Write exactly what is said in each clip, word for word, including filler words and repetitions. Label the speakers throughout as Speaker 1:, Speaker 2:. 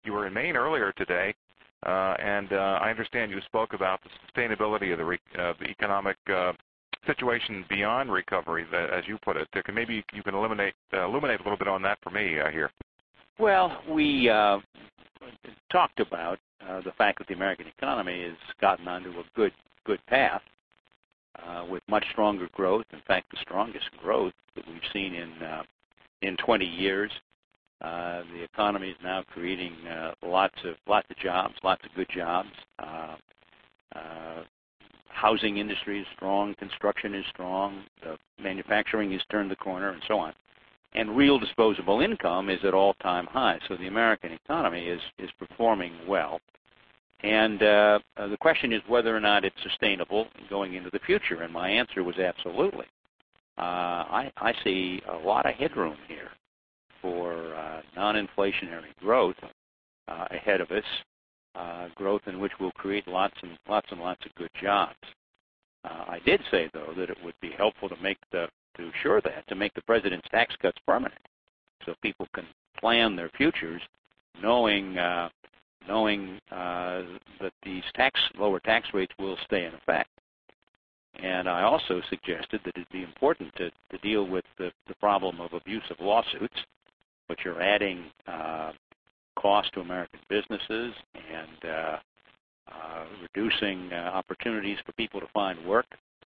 Speaker 1: you were in Maine earlier today, uh, and uh, I understand you spoke about the sustainability of the, re- uh, the economic uh, situation beyond recovery, as you put it. Maybe you can eliminate, uh, illuminate a little bit on that for me uh, here.
Speaker 2: Well, we uh, talked about uh, the fact that the American economy has gotten onto a good good path uh, with much stronger growth. In fact, the strongest growth that we've seen in uh, in twenty years. Uh, the economy is now creating uh, lots of lots of jobs, lots of good jobs. Uh, uh, housing industry is strong, construction is strong, the manufacturing has turned the corner, and so on. And real disposable income is at all-time highs. So the American economy is is performing well. And uh, uh, the question is whether or not it's sustainable going into the future. And my answer was absolutely. Uh, I, I see a lot of headroom here for uh, non-inflationary growth uh, ahead of us, uh, growth in which we'll create lots and lots and lots of good jobs. Uh, I did say, though, that it would be helpful to make the to assure that to make the president's tax cuts permanent, so people can plan their futures, knowing uh, knowing uh, that these tax lower tax rates will stay in effect. And I also suggested that it'd be important to, to deal with the, the problem of abusive lawsuits, which are adding uh, cost to American businesses and uh, uh, reducing uh, opportunities for people to find work,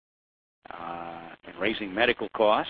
Speaker 2: uh, and raising medical costs,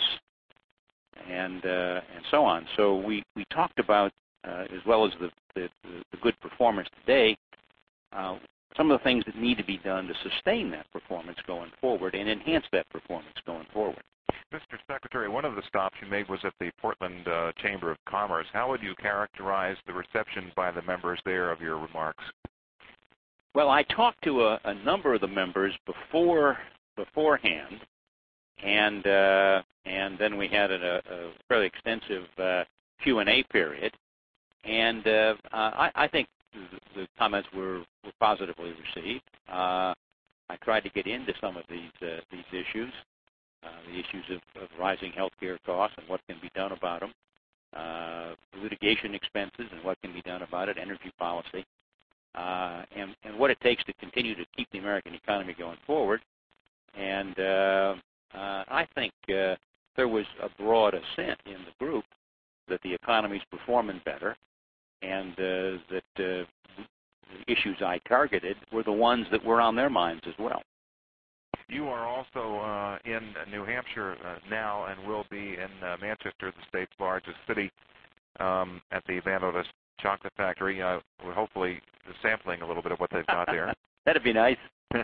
Speaker 2: and uh, and so on. So we, we talked about, uh, as well as the, the, the good performance today, uh, some of the things that need to be done to sustain that performance going forward and enhance that performance going forward.
Speaker 1: Mister Secretary, one of the stops you made was at the Portland uh, Chamber of Commerce. How would you characterize the reception by the members there of your remarks?
Speaker 2: Well, I talked to a, a number of the members before beforehand, and uh, and then we had a, a fairly extensive uh, Q and A period, and uh, I, I think the, the comments were, were positively received. Uh, I tried to get into some of these uh, these issues. Uh, the issues of, of rising healthcare costs and what can be done about them, uh, litigation expenses and what can be done about it, energy policy, uh, and, and what it takes to continue to keep the American economy going forward. And uh, uh, I think uh, there was a broad assent in the group that the economy is performing better, and uh, that uh, the issues I targeted were the ones that were on their minds as well.
Speaker 1: You are also uh, in New Hampshire uh, now and will be in uh, Manchester, the state's largest city, um, at the Van Otis Chocolate Factory. Uh, we're hopefully sampling a little bit of what they've got there.
Speaker 2: That'd be nice.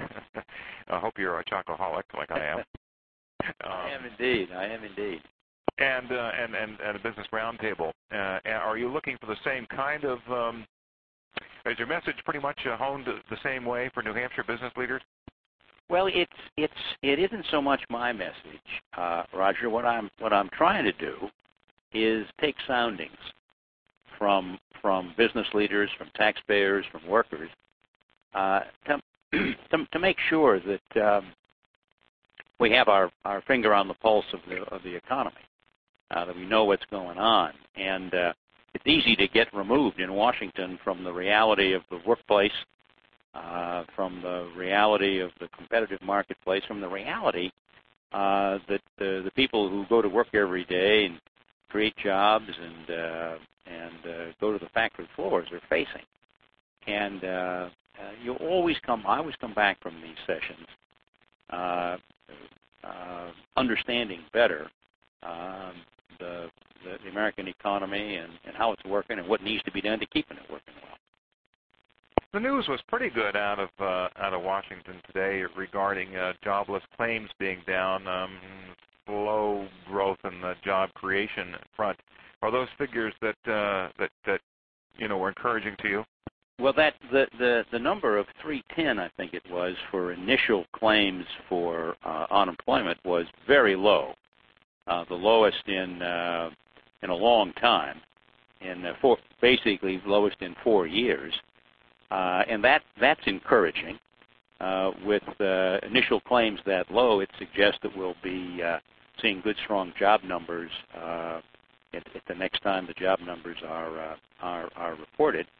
Speaker 1: I hope you're a chocoholic like I am. Um,
Speaker 2: I am indeed. I am indeed.
Speaker 1: And uh, and, and and a business roundtable. Uh, are you looking for the same kind of? Um, is your message pretty much uh, honed the same way for New Hampshire business leaders?
Speaker 2: Well, it's it's it isn't so much my message, uh, Roger. What I'm what I'm trying to do is take soundings from from business leaders, from taxpayers, from workers, uh, to, to to make sure that um, we have our, our finger on the pulse of the of the economy, uh, that we know what's going on, and uh, it's easy to get removed in Washington from the reality of the workplace. Uh, from the reality of the competitive marketplace, from the reality uh, that the, the people who go to work every day and create jobs and uh, and uh, go to the factory floors are facing. And uh, uh, you always come, I always come back from these sessions uh, uh, understanding better um, the, the, the American economy and, and how it's working and what needs to be done to keep it working well.
Speaker 1: The news was pretty good out of uh, out of Washington today regarding uh, jobless claims being down, um, slow growth in the job creation front. Are those figures that uh, that that you know were encouraging to you?
Speaker 2: Well, that the the, the number of three ten, I think it was, for initial claims for uh, unemployment was very low, uh, the lowest in uh, in a long time, in uh, four, basically lowest in four years. Uh, and that that's encouraging. Uh, with uh, initial claims that low, it suggests that we'll be uh, seeing good, strong job numbers uh, at, at the next time the job numbers are uh, are, are reported.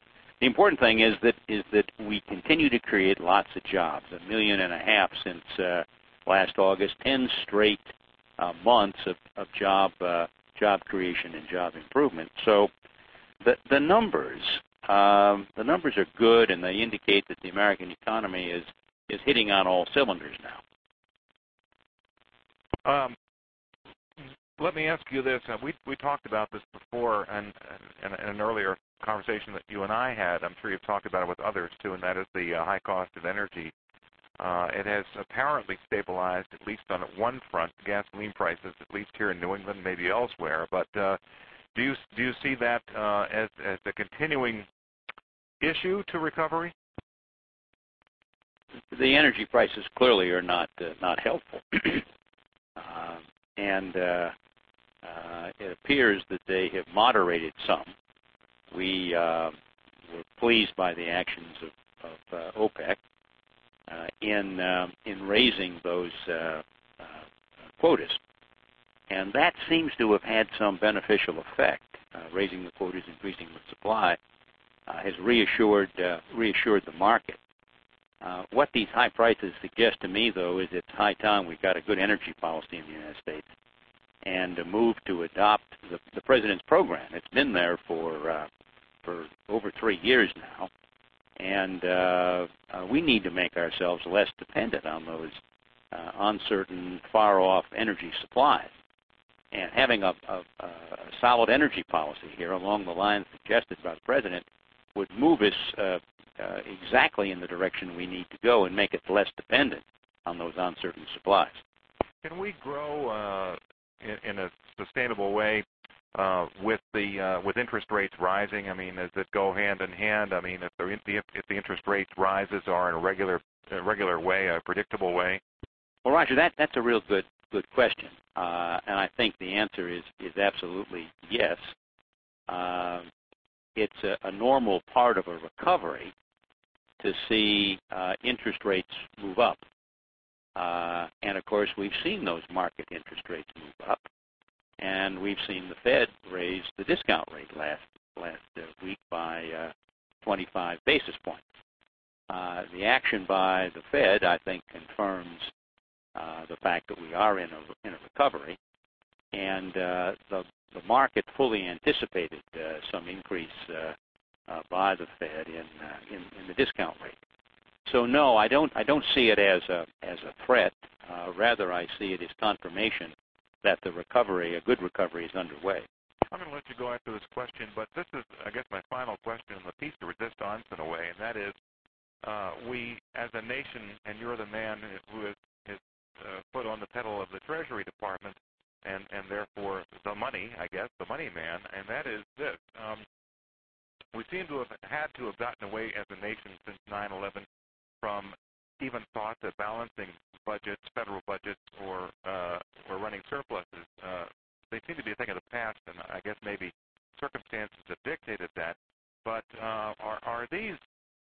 Speaker 2: the important thing is that is that we continue to create lots of jobs, a million and a half since uh, last August, ten straight uh, months of, of job uh, job creation and job improvement. So the the numbers um, the numbers are good, and they indicate that the American economy is is hitting on all cylinders now.
Speaker 1: Um, let me ask you this. Uh, we we talked about this before, and in an earlier conversation that you and I had. I'm sure you've talked about it with others too, and that is the uh, high cost of energy. Uh, it has apparently stabilized, at least on one front, gasoline prices, at least here in New England, maybe elsewhere. But uh, do you do you see that uh, as as a continuing issue to recovery?
Speaker 2: The energy prices clearly are not uh, not helpful, uh, and uh, uh, it appears that they have moderated some. We uh, were pleased by the actions of, of uh, OPEC uh, in uh, in raising those uh, uh, quotas, and that seems to have had some beneficial effect. Uh, raising the quotas, increasing the supply, uh, has reassured uh, reassured the market. Uh, what these high prices suggest to me, though, is it's high time we got a good energy policy in the United States and a move to adopt the, the president's program. It's been there for uh, for over three years now, and uh, uh, we need to make ourselves less dependent on those uh, uncertain, far-off energy supplies. And having a, a, a solid energy policy here along the lines suggested by the president would move us uh, uh, exactly in the direction we need to go and make it less dependent on those uncertain supplies.
Speaker 1: Can we grow uh, in, in a sustainable way uh, with the uh, with interest rates rising? I mean, does it go hand in hand? I mean, if the if the interest rates rises are in a regular a regular way, a predictable way?
Speaker 2: Well, Roger, that that's a real good good question, uh, and I think the answer is is absolutely yes. Uh, it's a, a normal part of a recovery to see uh, interest rates move up. Uh, and, of course, we've seen those market interest rates move up, and we've seen the Fed raise the discount rate last last uh, week by uh, twenty-five basis points. Uh, the action by the Fed, I think, confirms uh, the fact that we are in a, in a recovery, and uh, the, the market fully anticipated uh, some increase uh, uh, by the Fed in, uh, in in the discount rate. So no, I don't. I don't see it as a as a threat. Uh, rather, I see it as confirmation that the recovery, a good recovery, is underway.
Speaker 1: I'm going to let you go after this question, but this is, I guess, my final question in the piece de resistance in a way, and that is, uh, we as a nation, and you're the man who has, has uh, put on the pedal of the Treasury Department, and and therefore the money, I guess, the money man, and that is this. Um, we seem to have had to have gotten away as a nation since nine eleven from even thought of balancing budgets, federal budgets, or uh, or running surpluses. Uh, they seem to be a thing of the past, and I guess maybe circumstances have dictated that. But uh, are are these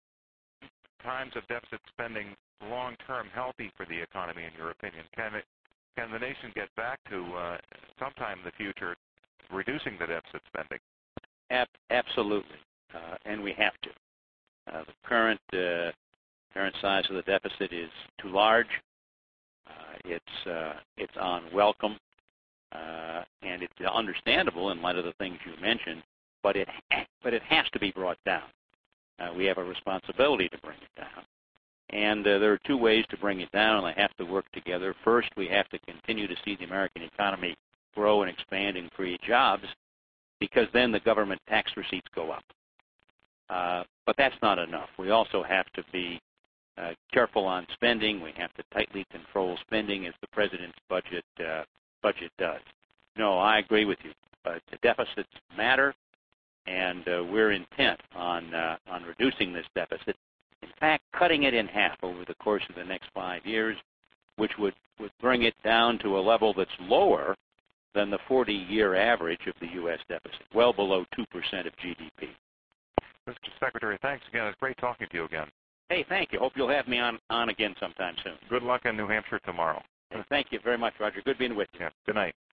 Speaker 1: times of deficit spending long-term healthy for the economy, in your opinion? Can it can the nation get back to uh, sometime in the future reducing the deficit spending?
Speaker 2: Ab- absolutely, uh, and we have to. Uh, the current uh, current size of the deficit is too large. Uh, it's uh, it's unwelcome, uh, and it's understandable in light of the things you mentioned. But it but it has to be brought down. Uh, we have a responsibility to bring it down, and uh, there are two ways to bring it down, and they have to work together. First, we have to continue to see the American economy grow and expand and create jobs, because then the government tax receipts go up. Uh, but that's not enough. We also have to be uh, careful on spending. We have to tightly control spending, as the president's budget uh, budget does. No, I agree with you. Uh, the deficits matter, and uh, we're intent on uh, on reducing this deficit. In fact, cutting it in half over the course of the next five years, which would, would bring it down to a level that's lower than the forty-year average of the U S deficit, well below two percent of G D P.
Speaker 1: Mister Secretary, thanks again. It's great talking to you again.
Speaker 2: Hey, thank you. Hope you'll have me on, on again sometime soon.
Speaker 1: Good luck in New Hampshire tomorrow.
Speaker 2: Hey, thank you very much, Roger. Good being with you.
Speaker 1: Yeah. Good night.